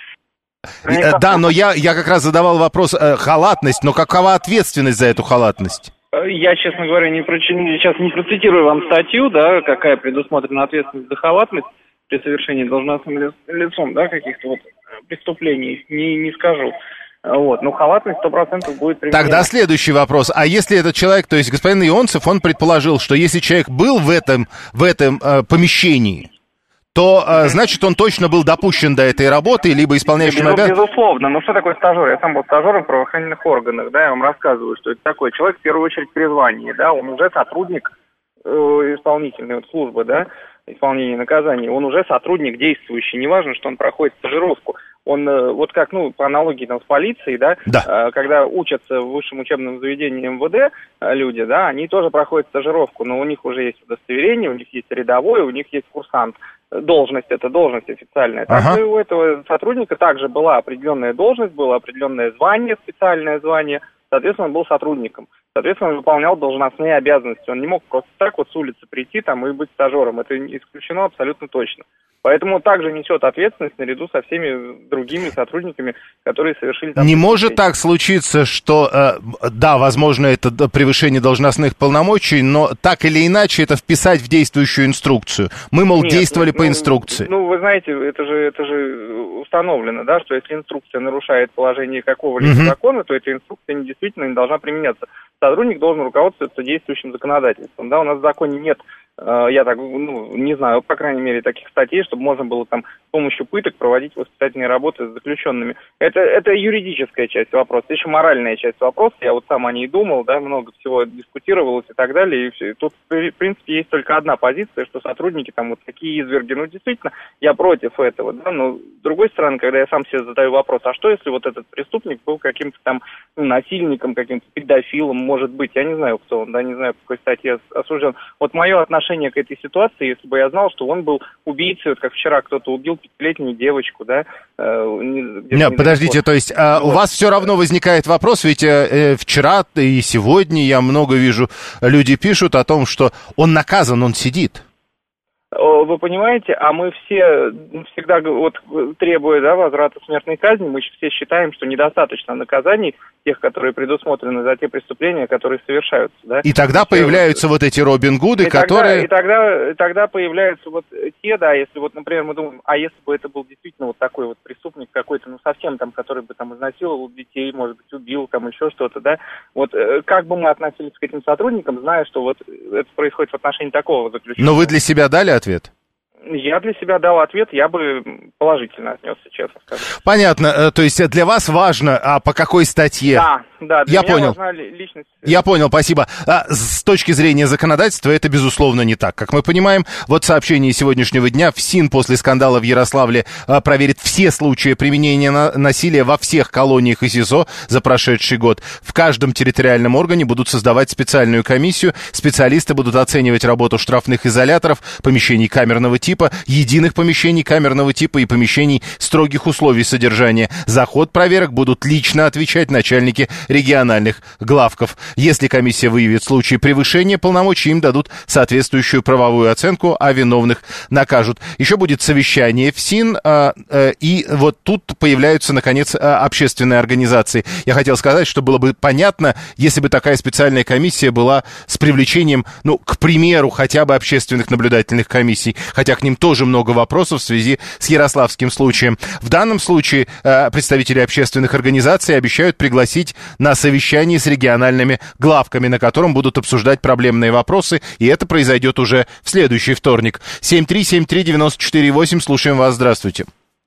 Да, но я, я как раз задавал вопрос э, халатность, но какова ответственность за эту халатность? Я, честно говоря, не проч... сейчас не процитирую вам статью, да, какая предусмотрена ответственность за халатность при совершении должностным лицом, да, каких-то вот преступлений, не, не скажу. Вот, но халатность сто процентов будет применена. Тогда следующий вопрос. А если этот человек, то есть господин Ионцев, он предположил, что если человек был в этом, в этом э, помещении, то, э, значит, он точно был допущен до этой работы, либо исполняющим обязанности? Безусловно. Ну, что такое стажер? Я сам был стажером в правоохранительных органах, да, я вам рассказываю, что это такой человек, в первую очередь, при звании, да, он уже сотрудник э, исполнительной вот, службы, да, исполнения наказания, он уже сотрудник действующий, неважно, что он проходит стажировку. Он, э, вот как, ну, по аналогии там с полицией, да, да. Э, когда учатся в высшем учебном заведении эм вэ дэ э, люди, да, они тоже проходят стажировку, но у них уже есть удостоверение, у них есть рядовой, у них есть курсант. Должность, это должность официальная. Так ага. И у этого сотрудника также была определенная должность, было определенное звание, специальное звание, соответственно, он был сотрудником. Соответственно, он выполнял должностные обязанности. Он не мог просто так вот с улицы прийти там и быть стажером. Это исключено абсолютно точно. Поэтому также несет ответственность наряду со всеми другими сотрудниками, которые совершили... Не может так случиться, что, э, да, возможно, это превышение должностных полномочий, но так или иначе это вписать в действующую инструкцию. Мы, мол, Нет, действовали ну, по инструкции. Ну, вы знаете, это же, это же установлено, да, что если инструкция нарушает положение какого-либо Мгм. закона, то эта инструкция не, действительно не должна применяться. Сотрудник должен руководствоваться действующим законодательством. Да, у нас в законе нет, э, я так, ну, не знаю, по крайней мере, таких статей, чтобы можно было там с помощью пыток проводить воспитательные работы с заключенными. Это, это юридическая часть вопроса, еще моральная часть вопроса. Я вот сам о ней думал, да, много всего дискутировалось и так далее. И все. Тут, в принципе, есть только одна позиция, что сотрудники там вот такие изверги. Ну, действительно, я против этого, да, но с другой стороны, когда я сам себе задаю вопрос, а что если вот этот преступник был каким-то там, ну, насильником, каким-то педофилом, может быть, я не знаю, кто он, да, не знаю, по какой статье осужден. Вот мое отношение к этой ситуации, если бы я знал, что он был убийцей, вот как вчера кто-то убил пятилетнюю девочку, да. Э, не, Не, подождите, то есть а, вот. У вас все равно возникает вопрос, ведь э, вчера и сегодня я много вижу, люди пишут о том, что он наказан, он сидит. Вы понимаете, а мы все всегда, вот, требуя, да, возврата смертной казни, мы все считаем, что недостаточно наказаний тех, которые предусмотрены за те преступления, которые совершаются, да. И тогда все появляются вот, вот эти Робин Гуды, и которые... Тогда, и тогда, и тогда появляются вот те, да, если вот, например, мы думаем, а если бы это был действительно вот такой вот преступник какой-то, ну, совсем там, который бы там изнасиловал детей, может быть, убил, там, еще что-то, да, вот как бы мы относились к этим сотрудникам, зная, что вот это происходит в отношении такого заключенного. Но вы для себя дали ответ? Я для себя дал ответ, я бы положительно отнесся, честно скажу. Понятно, то есть для вас важно, а по какой статье? Да, да, для я меня понял. важна личность. Я понял, спасибо. А с точки зрения законодательства это, безусловно, не так. Как мы понимаем, вот сообщение сегодняшнего дня: ФСИН после скандала в Ярославле а, проверит все случаи применения на- насилия во всех колониях и СИЗО за прошедший год. В каждом территориальном органе будут создавать специальную комиссию. Специалисты будут оценивать работу штрафных изоляторов, помещений камерного типа, единых помещений камерного типа и помещений строгих условий содержания. За ход проверок будут лично отвечать начальники региональных главков. Если комиссия выявит случаи превышения полномочий, им дадут соответствующую правовую оценку, а виновных накажут. Еще будет совещание ФСИН, а, а, и вот тут появляются, наконец, общественные организации. Я хотел сказать, что было бы понятно, если бы такая специальная комиссия была с привлечением, ну, к примеру, хотя бы общественных наблюдательных комиссий, хотя к ним тоже много вопросов в связи с ярославским случаем. В данном случае а, представители общественных организаций обещают пригласить на совещание с региональными главками, на котором будут обсуждать проблемные вопросы, и это произойдет уже в следующий вторник. семь три семь три девять четыре восемь, слушаем вас, здравствуйте.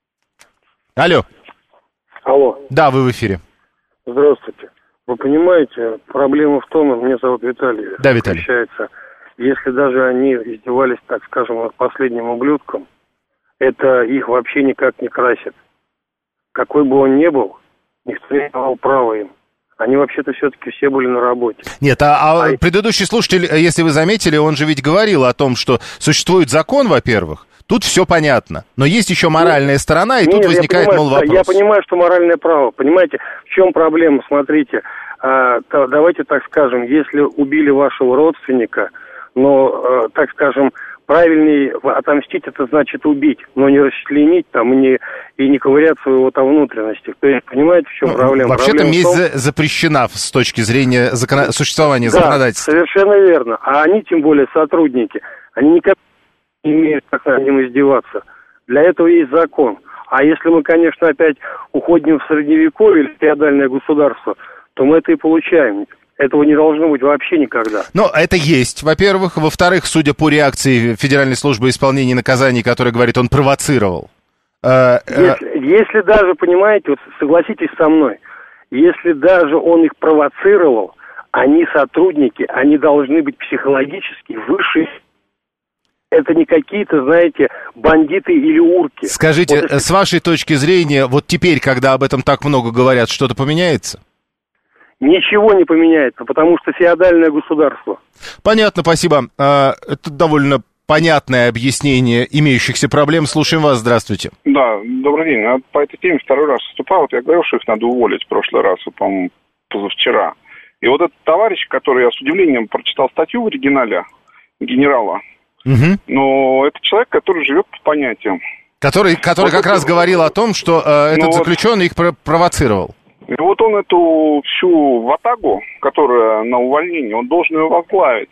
Алло. Алло. Да, вы в эфире. Здравствуйте. Вы понимаете, проблема в том, меня зовут Виталий. Да, Виталий. Получается, если даже они издевались, так скажем, над последним ублюдком, это их вообще никак не красит. Какой бы он ни был, никто не давал права им. Они вообще-то все-таки все были на работе. Нет, а, а предыдущий слушатель, если вы заметили, он же ведь говорил о том, что существует закон, во-первых, тут все понятно, но есть еще моральная сторона, и Нет, тут возникает, понимаю, мол, вопрос. Я понимаю, что моральное право. Понимаете, в чем проблема? Смотрите, а, то, давайте так скажем, если убили вашего родственника, но, а, так скажем, правильнее отомстить, это значит убить, но не расчленить там и не, и не ковыряться в его там внутренностях. То есть, понимаете, в чем ну, проблема? Вообще-то проблема месть том... запрещена с точки зрения закон... существования да, законодательства. Совершенно верно. А они, тем более сотрудники, они никак не имеют как над ним издеваться. Для этого есть закон. А если мы, конечно, опять уходим в средневековье или феодальное государство, то мы это и получаем. Этого не должно быть вообще никогда. Но это есть, во-первых. Во-вторых, судя по реакции Федеральной службы исполнения наказаний, которая говорит, он провоцировал. Если, если даже, понимаете, вот согласитесь со мной, если даже он их провоцировал, они сотрудники, они должны быть психологически выше. Это не какие-то, знаете, бандиты или урки. Скажите, вот если... с вашей точки зрения, вот теперь, когда об этом так много говорят, что-то поменяется? Ничего не поменяется, потому что феодальное государство. Понятно, спасибо. Это довольно понятное объяснение имеющихся проблем. Слушаем вас, здравствуйте. Да, добрый день. Я по этой теме второй раз выступал. Вот я говорил, что их надо уволить в прошлый раз, вот, по-моему, позавчера. И вот этот товарищ, который я с удивлением прочитал статью в оригинале генерала, Угу. Но это человек, который живет по понятиям. Который, который вот как это... раз говорил о том, что э, этот ну, заключенный вот... их про- провоцировал. И вот он эту всю ватагу, которая на увольнении, он должен ее возглавить.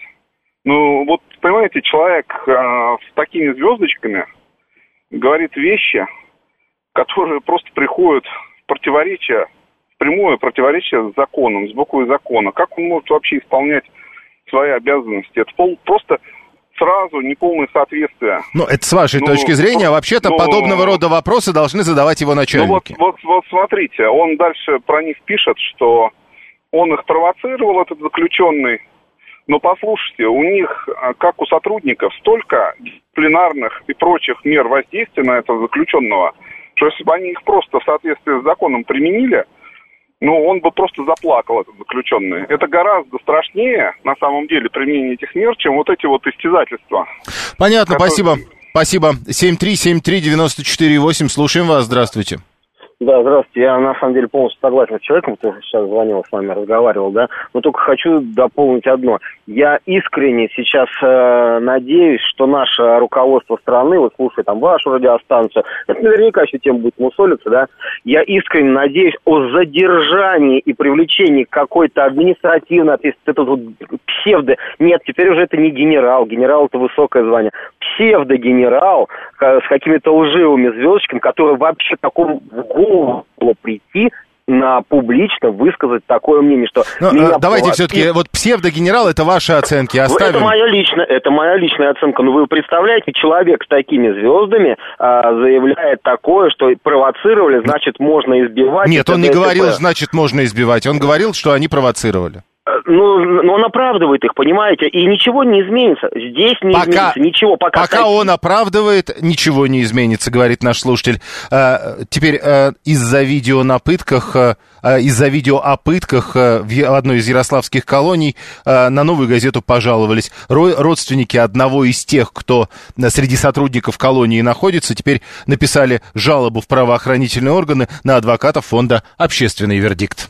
Ну, вот, понимаете, человек э, с такими звездочками говорит вещи, которые просто приходят в противоречие, в прямое противоречие с законом, с буквой закона. Как он может вообще исполнять свои обязанности? Это пол, просто сразу неполное соответствие. Ну, это с вашей ну, точки зрения. Ну, вообще-то ну, подобного рода вопросы должны задавать его начальники. Ну, вот, вот, вот смотрите, он дальше про них пишет, что он их провоцировал, этот заключенный. Но послушайте, у них, как у сотрудников, столько дисциплинарных и прочих мер воздействия на этого заключенного, что если бы они их просто в соответствии с законом применили, ну, он бы просто заплакал, этот заключенный. Это гораздо страшнее, на самом деле, применение этих мер, чем вот эти вот истязательства. Понятно, которые... спасибо. Спасибо. семь три семь три девяносто четыре восемь. Слушаем вас. Здравствуйте. Да, здравствуйте. Я, на самом деле, полностью согласен с человеком, кто сейчас звонил, с вами разговаривал, да. Но только хочу дополнить одно. Я искренне сейчас э, надеюсь, что наше руководство страны, вот слушай, там, вашу радиостанцию, это наверняка еще тем будет мусолиться, да. Я искренне надеюсь о задержании и привлечении какой-то административной ответственности. Это вот псевдо... Нет, теперь уже это не генерал. Генерал — это высокое звание. Псевдогенерал с какими-то лживыми звездочками, который вообще такому в голову могло прийти на публично высказать такое мнение, что... Но, меня давайте платит. Все-таки, вот псевдогенерал — это ваши оценки, оставим. Это моя личная, это моя личная оценка. Но вы представляете, человек с такими звездами а, заявляет такое, что провоцировали, значит, можно избивать. Нет, он не говорил, значит, можно избивать. Он говорил, что они провоцировали. Ну, но он оправдывает их, понимаете, и ничего не изменится. Здесь не пока, изменится ничего. Пока, пока он оправдывает, ничего не изменится, говорит наш слушатель. А, теперь а, из-за видео на пытках, а, из-за видео о пытках а, в одной из ярославских колоний а, на Новую газету пожаловались. Ро- родственники одного из тех, кто среди сотрудников колонии находится, теперь написали жалобу в правоохранительные органы на адвокатов фонда «Общественный вердикт».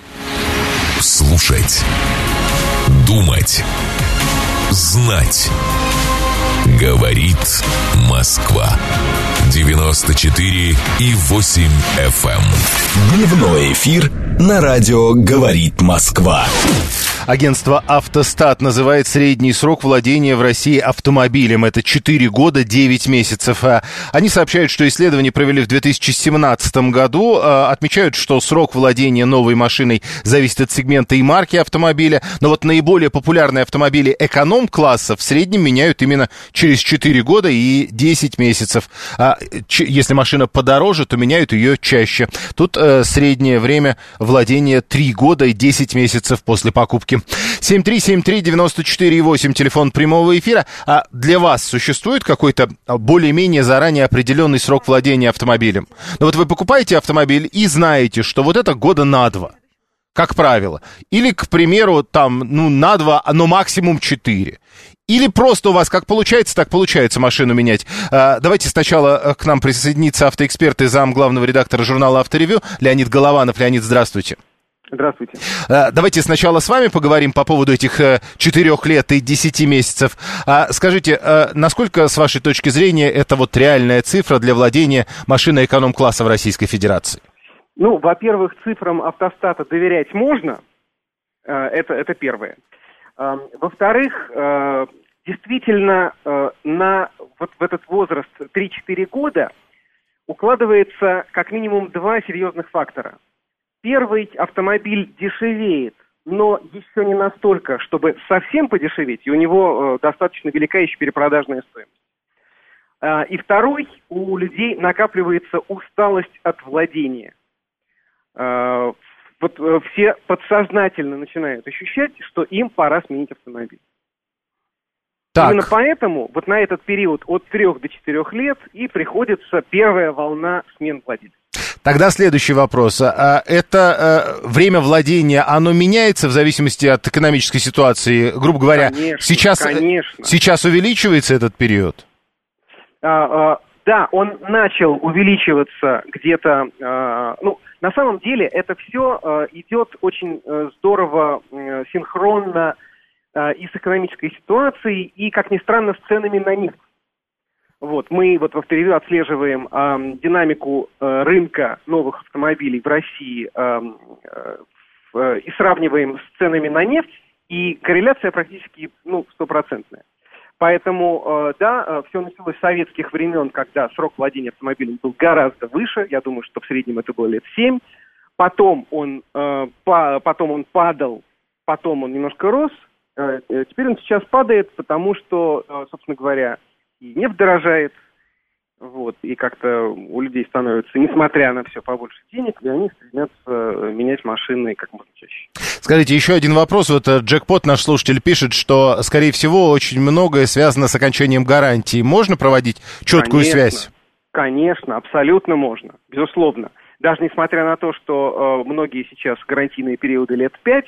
Слушать, думать, знать. Говорит Москва. девяносто четыре и восемь эф эм. Дневной эфир на радио «Говорит Москва». Агентство «Автостат» называет средний срок владения в России автомобилем. Это четыре года девять месяцев. Они сообщают, что исследование провели в две тысячи семнадцатом году. Отмечают, что срок владения новой машиной зависит от сегмента и марки автомобиля. Но вот наиболее популярные автомобили эконом-класса в среднем меняют именно через четыре года и десять месяцев. А если машина подороже, то меняют ее чаще. Тут среднее время владения три года и десять месяцев после покупки. семь три семь три девяносто четыре восемь, телефон прямого эфира. А для вас существует какой-то более-менее заранее определенный срок владения автомобилем? Ну вот вы покупаете автомобиль и знаете, что вот это года на два, как правило. Или, к примеру, там, ну, на два, но максимум четыре. Или просто у вас как получается, так получается машину менять. А, давайте сначала к нам присоединится автоэксперт и зам главного редактора журнала «Авторевью» Леонид Голованов. Леонид, здравствуйте. Здравствуйте. Давайте сначала с вами поговорим по поводу этих четырех лет и десяти месяцев. Скажите, насколько, с вашей точки зрения, это вот реальная цифра для владения машиной эконом-класса в Российской Федерации? Ну, во-первых, цифрам автостата доверять можно. Это, это первое. Во-вторых, действительно, на вот в этот возраст три-четыре года укладывается как минимум два серьезных фактора. Первый, автомобиль дешевеет, но еще не настолько, чтобы совсем подешеветь, и у него э, достаточно велика еще перепродажная стоимость. Э, и второй, у людей накапливается усталость от владения. Э, вот э, все подсознательно начинают ощущать, что им пора сменить автомобиль. Так. Именно поэтому вот на этот период от трех до четырех лет и приходится первая волна смен владельцев. Тогда следующий вопрос. Это время владения, оно меняется в зависимости от экономической ситуации? Грубо говоря, конечно, сейчас, конечно. сейчас увеличивается этот период? А, а, да, он начал увеличиваться где-то... А, ну, на самом деле это все а, идет очень а, здорово, а, синхронно и с экономической ситуацией, и, как ни странно, с ценами на нефть. Вот, мы вот в Авторевью отслеживаем э, динамику э, рынка новых автомобилей в России э, э, и сравниваем с ценами на нефть, и корреляция практически, ну, стопроцентная. Поэтому, э, да, э, все началось с советских времен, когда срок владения автомобилем был гораздо выше, я думаю, что в среднем это было лет семь. Потом он, э, по, потом он падал, потом он немножко рос, э, э, теперь он сейчас падает, потому что, э, собственно говоря, и нефть дорожает, вот, и как-то у людей становится, несмотря на все, побольше денег, и они стремятся менять машины как можно чаще. Скажите, еще один вопрос. Вот Джекпот, наш слушатель, пишет, что, скорее всего, очень многое связано с окончанием гарантии. Можно проводить четкую Конечно. связь? Конечно, абсолютно можно, безусловно. Даже несмотря на то, что э, многие сейчас гарантийные периоды лет пять,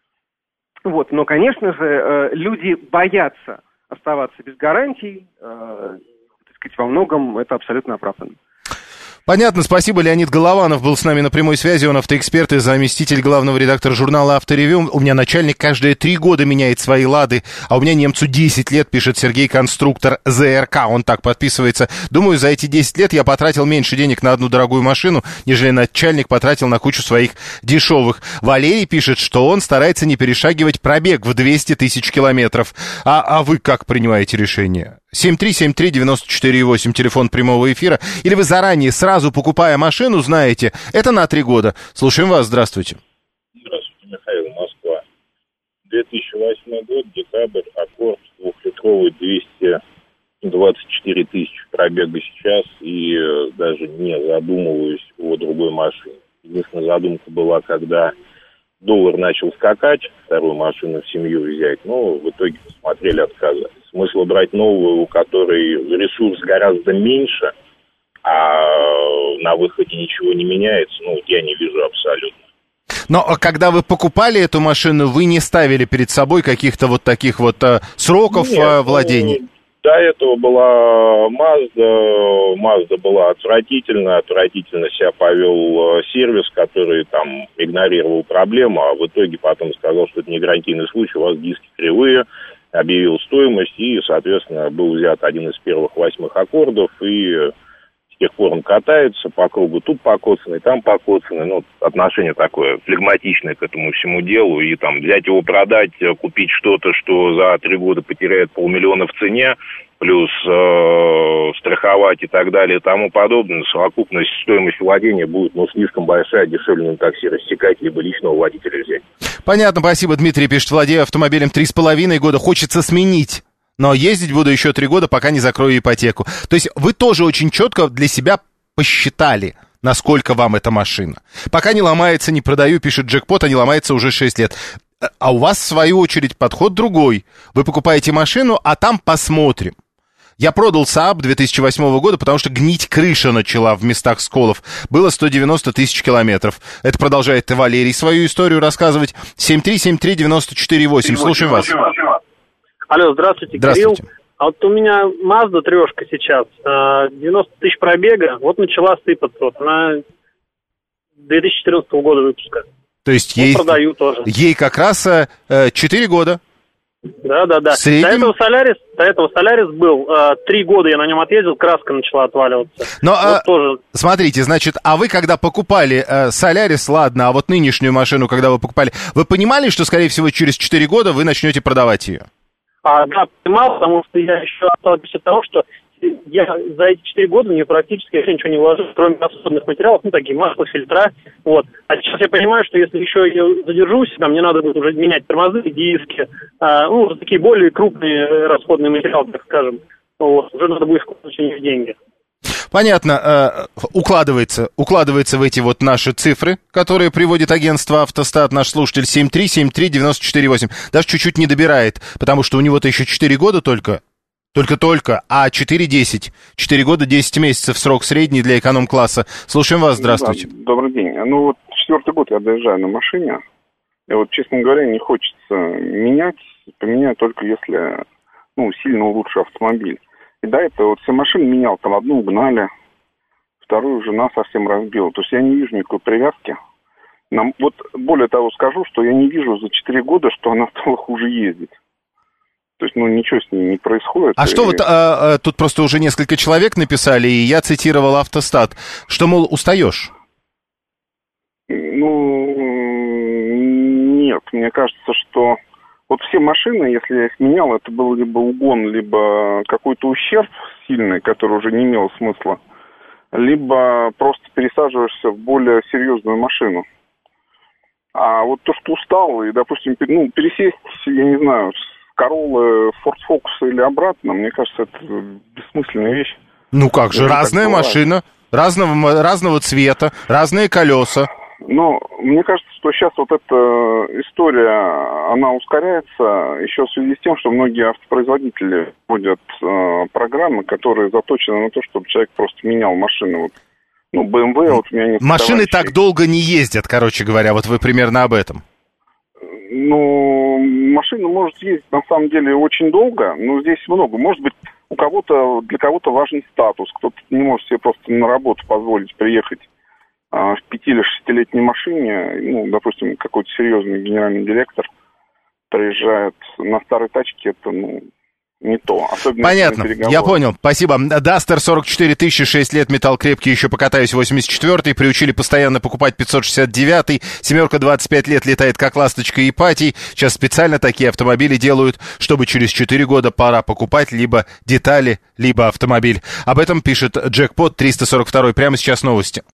вот, но, конечно же, э, люди боятся оставаться без гарантий, э, так сказать, во многом это абсолютно оправданно. Понятно, спасибо. Леонид Голованов был с нами на прямой связи, он автоэксперт и заместитель главного редактора журнала «Авторевью». У меня начальник каждые три года меняет свои «Лады», а у меня немцу десять лет, пишет Сергей, конструктор ЗРК, он так подписывается. Думаю, за эти десять лет я потратил меньше денег на одну дорогую машину, нежели начальник потратил на кучу своих дешевых. Валерий пишет, что он старается не перешагивать пробег в двести тысяч километров. А, а вы как принимаете решение? семь три семь три девять четыре восемь, телефон прямого эфира. Или вы заранее, сразу покупая машину, знаете, это на три года. Слушаем вас, здравствуйте. Здравствуйте, Михаил, Москва. две тысячи восьмой год, декабрь, Аккорд двухлитровый, двести двадцать четыре тысячи пробега сейчас, и э, даже не задумываюсь о другой машине. Единственная задумка была, когда доллар начал скакать, вторую машину в семью взять, но в итоге посмотрели, отказались. Смысла брать новую, у которой ресурс гораздо меньше, а на выходе ничего не меняется, ну, я не вижу абсолютно. Но когда вы покупали эту машину, вы не ставили перед собой каких-то вот таких вот а, сроков Нет, а, владения? Ну, до этого была Mazda, Mazda была отвратительно, отвратительно себя повел сервис, который там игнорировал проблему, а в итоге потом сказал, что это не гарантийный случай, у вас диски кривые, объявил стоимость, и, соответственно, был взят один из первых восьмых Аккордов, и с тех пор он катается по кругу, тут покоцанный, там покоцанный, ну, отношение такое флегматичное к этому всему делу, и там взять его, продать, купить что-то, что за три года потеряет полмиллиона в цене, плюс э, страховать и так далее и тому подобное, совокупность стоимости владения будет, ну, слишком большая, дешевле на такси рассекать, либо личного водителя взять. Понятно, спасибо. Дмитрий пишет, владею автомобилем три с половиной года, хочется сменить, но ездить буду еще три года, пока не закрою ипотеку. То есть вы тоже очень четко для себя посчитали, насколько вам эта машина. Пока не ломается, не продаю, пишет Джекпот, а не ломается уже шесть лет. А у вас, в свою очередь, подход другой. Вы покупаете машину, а там посмотрим. Я продал Saab две тысячи восьмого года, потому что гнить крыша начала в местах сколов. Было сто девяносто тысяч километров. Это продолжает Валерий свою историю рассказывать. семь три семь три девять четыре восемь. Слушаем вас. Алло, здравствуйте, здравствуйте, Кирилл. А вот у меня Mazda трешка сейчас, девяносто тысяч пробега, вот начала сыпаться. Вот она две тысячи четырнадцатого года выпуска. То есть вот ей, продаю тоже. Ей как раз э, четыре года. Да, да, да. Среднем... До этого Солярис, до этого Солярис был, три года я на нем отъездил, краска начала отваливаться. Но, вот а, тоже... смотрите, значит, а вы когда покупали э, Солярис, ладно, а вот нынешнюю машину, когда вы покупали, вы понимали, что, скорее всего, через четыре года вы начнете продавать ее? А, да, понимал, потому что я еще остался от того, что я за эти четыре года мне практически ничего не вложил, кроме особенных материалов, ну, такие масла, фильтра, вот. А сейчас я понимаю, что если еще я задержусь, там мне надо будет уже менять тормозы, диски, а, ну, уже такие более крупные расходные материалы, так скажем, вот. Уже надо будет вкладывать в них деньги. Понятно, э, укладывается, укладывается в эти вот наши цифры, которые приводит агентство «Автостат», наш слушатель семь три семь три девять четыре восемь. Даже чуть-чуть не добирает, потому что у него-то еще четыре года только, только-только, а четыре десять. четыре года десять месяцев срок средний для эконом-класса. Слушаем вас, здравствуйте. Да, добрый день. Ну вот четвертый год я доезжаю на машине, и вот, честно говоря, не хочется менять, поменяю только если, ну, сильно улучшу автомобиль. И до этого вот все машины менял, там одну угнали, вторую жена совсем разбила. То есть я не вижу никакой привязки. Нам, вот более того скажу, что я не вижу за четыре года, что она стала хуже ездить. То есть, ну, ничего с ней не происходит. А и... что вот, а, а, тут просто уже несколько человек написали, и я цитировал Автостат, что, мол, устаешь? Ну, нет, мне кажется, что вот все машины, если я их менял, это был либо угон, либо какой-то ущерб сильный, который уже не имел смысла, либо просто пересаживаешься в более серьезную машину. А вот то, что устал, и, допустим, ну, пересесть, я не знаю, с Короллы, Ford Focus или обратно, мне кажется, это бессмысленная вещь. Ну как же, разная машина, разного, разного цвета, разные колеса. Но мне кажется, что сейчас вот эта история, она ускоряется еще в связи с тем, что многие автопроизводители вводят э, программы, которые заточены на то, чтобы человек просто менял машину. Вот, ну, бэ эм вэ, вот у меня нет. Машины товарищей. так долго не ездят, короче говоря, вот вы примерно об этом. Ну, машина может ездить на самом деле очень долго, но здесь много. Может быть, у кого-то, для кого-то важен статус, кто-то не может себе просто на работу позволить приехать а, в пяти- или шестилетней машине. Ну, допустим, какой-то серьезный генеральный директор приезжает на старой тачке, это, ну, не то. Особенно понятно, я понял, спасибо. Дастер сорок четыре тысячи, шесть лет, металл крепкий, еще покатаюсь, восемьдесят четвёртый, приучили постоянно покупать пятьсот шестьдесят девятый, семерка двадцать пять лет, летает как ласточка Ипатий. Сейчас специально такие автомобили делают, чтобы через четыре года пора покупать либо детали, либо автомобиль. Об этом пишет Джекпот триста сорок два. Прямо сейчас новости.